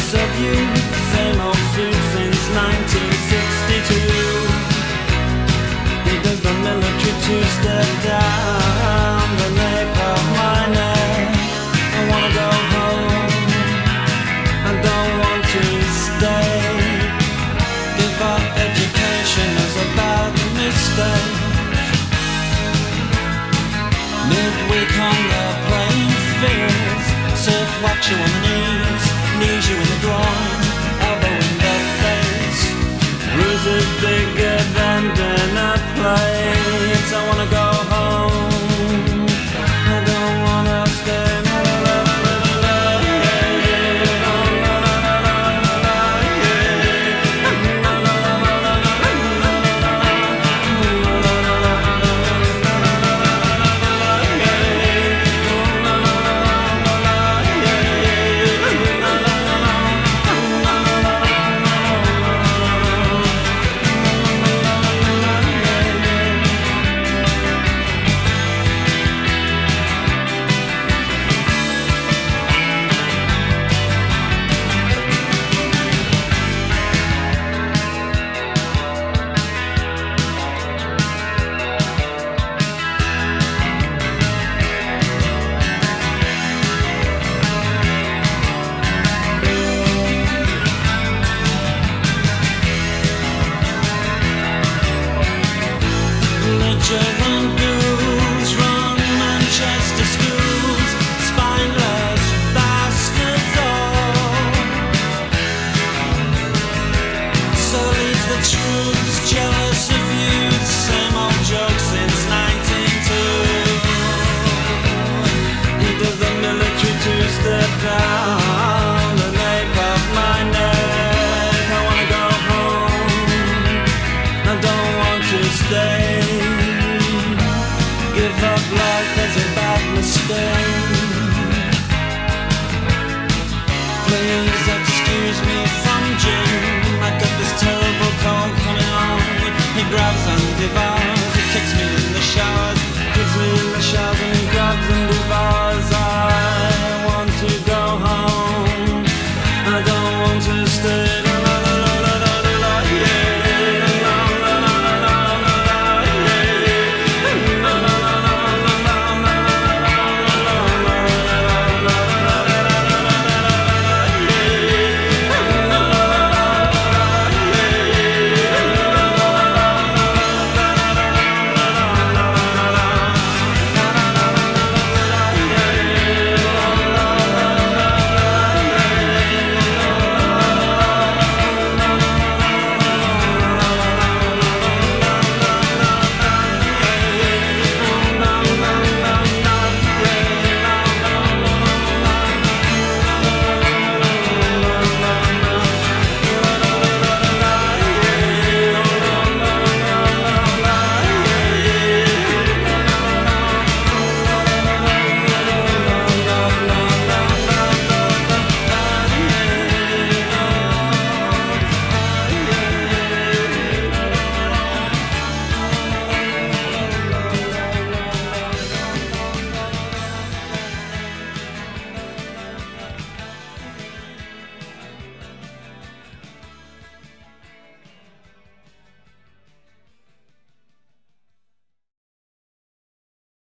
of you, same old suit since 1962. He does the military two-step down the nape of my neck. I wanna go home, I don't want to stay. Give up education is a bad mistake. Midweek on the playing fields, surf watch you on the knees you in the groin, elbow in the face. Bruises bigger than dinner plates. I wanna go home, I don't wanna stay. German ghouls run Manchester schools, spineless bastards all. So leaves the troops jealous of youth, same old joke since 1902. He does the military two-step down the nape of my neck. I wanna go home, I don't want to stay. Give up life as a bad mistake. Please